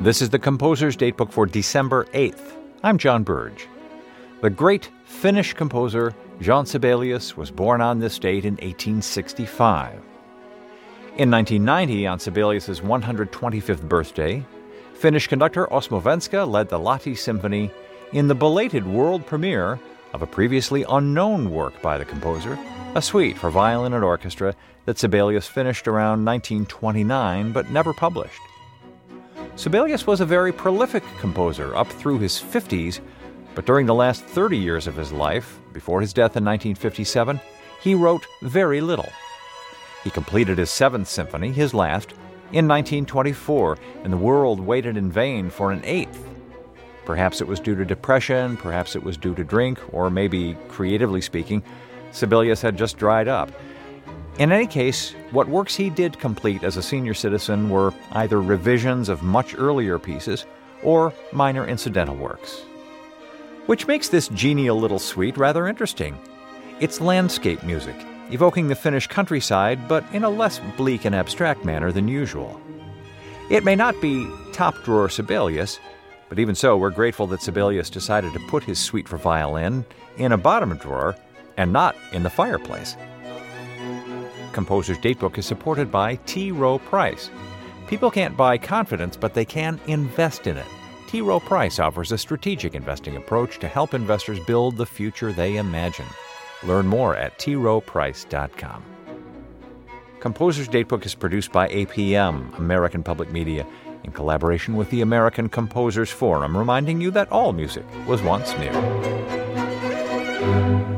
This is the Composer's Datebook for December 8th. I'm John Burge. The great Finnish composer Jean Sibelius was born on this date in 1865. In 1990, on Sibelius' 125th birthday, Finnish conductor Osmo Venska led the Lahti Symphony in the belated world premiere of a previously unknown work by the composer, a suite for violin and orchestra that Sibelius finished around 1929 but never published. Sibelius was a very prolific composer up through his 50s, but during the last 30 years of his life, before his death in 1957, he wrote very little. He completed his 7th symphony, his last, in 1924, and the world waited in vain for an 8th. Perhaps it was due to depression, perhaps it was due to drink, or maybe, creatively speaking, Sibelius had just dried up. In any case, what works he did complete as a senior citizen were either revisions of much earlier pieces or minor incidental works. Which makes this genial little suite rather interesting. It's landscape music, evoking the Finnish countryside, but in a less bleak and abstract manner than usual. It may not be top-drawer Sibelius, but even so, we're grateful that Sibelius decided to put his suite for violin in a bottom drawer and not in the fireplace. Composer's Datebook is supported by T. Rowe Price. People can't buy confidence, but they can invest in it. T. Rowe Price offers a strategic investing approach to help investors build the future they imagine. Learn more at troweprice.com. Composer's Datebook is produced by APM, American Public Media, in collaboration with the American Composers Forum, reminding you that all music was once new.